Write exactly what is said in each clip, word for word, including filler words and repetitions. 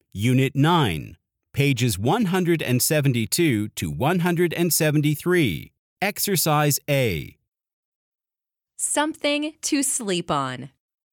Unit nine, pages one hundred seventy-two to one hundred seventy-three. Exercise A. Something to sleep on.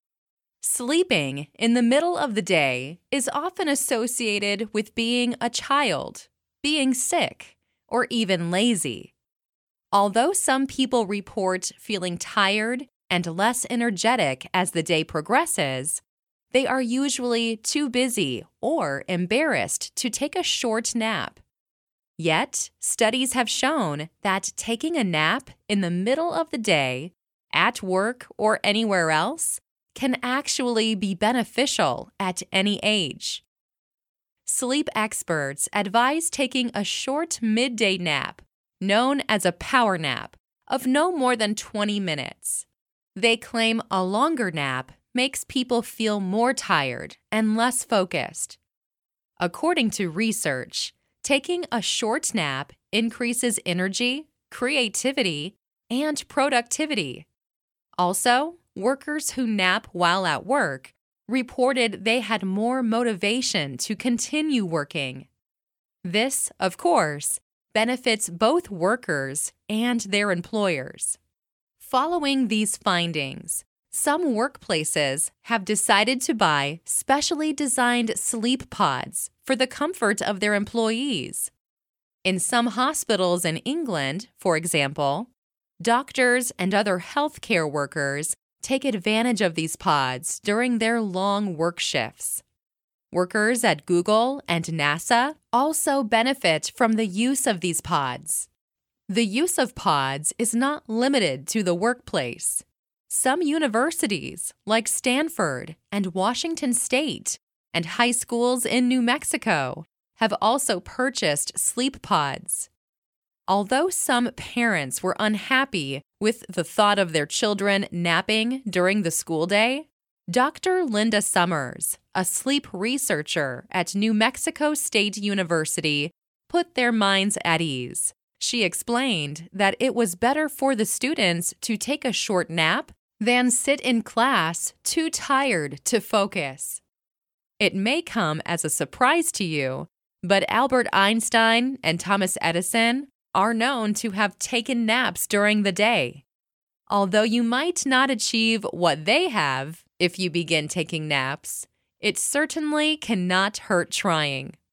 Sleeping in the middle of the day is often associated with being a child, being sick, or even lazy. Although some people report feeling tired and less energetic as the day progresses, they are usually too busy or embarrassed to take a short nap. Yet, studies have shown that taking a nap in the middle of the day, at work or anywhere else, can actually be beneficial at any age. Sleep experts advise taking a short midday nap, known as a power nap, of no more than twenty minutes. They claim a longer nap makes people feel more tired and less focused. According to research, taking a short nap increases energy, creativity, and productivity. Also, workers who nap while at work reported they had more motivation to continue working. This, of course, benefits both workers and their employers. Following these findings, some workplaces have decided to buy specially designed sleep pods for the comfort of their employees. In some hospitals in England, for example, doctors and other healthcare workers take advantage of these pods during their long work shifts. Workers at Google and NASA also benefit from the use of these pods. The use of pods is not limited to the workplace. Some universities, like Stanford and Washington State, and high schools in New Mexico, have also purchased sleep pods. Although some parents were unhappy with the thought of their children napping during the school day, Doctor Linda Summers, a sleep researcher at New Mexico State University, put their minds at ease. She explained that it was better for the students to take a short nap than sit in class too tired to focus. It may come as a surprise to you, but Albert Einstein and Thomas Edison are known to have taken naps during the day. Although you might not achieve what they have if you begin taking naps, it certainly cannot hurt trying.